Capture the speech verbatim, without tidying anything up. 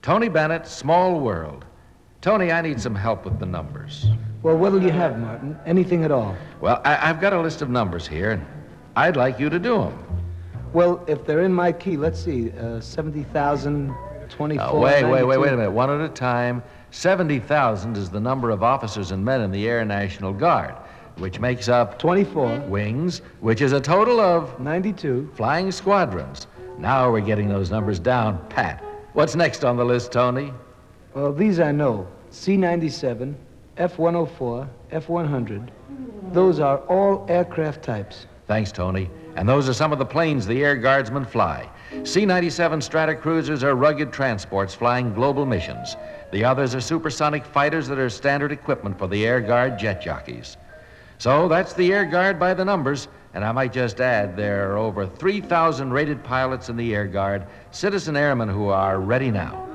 Tony Bennett, Small World. Tony, I need some help with the numbers. Well, what'll you have, Martin? Anything at all? Well, I, I've got a list of numbers here, and I'd like you to do them. Well, if they're in my key, let's see, uh, seventy thousand, twenty-four, Now, wait, wait, wait, ninety-two. wait a minute. One at a time. seventy thousand is the number of officers and men in the Air National Guard, which makes up twenty-four, wings, which is a total of ninety-two. flying squadrons. Now we're getting those numbers down pat. What's next on the list, Tony? Well, these I know. C ninety-seven, F one oh four, F one hundred. Those are all aircraft types. Thanks, Tony. And those are some of the planes the Air Guardsmen fly. C ninety-seven Stratocruisers are rugged transports flying global missions. The others are supersonic fighters that are standard equipment for the Air Guard jet jockeys. So that's the Air Guard by the numbers, and I might just add there are over three thousand rated pilots in the Air Guard, citizen airmen who are ready now.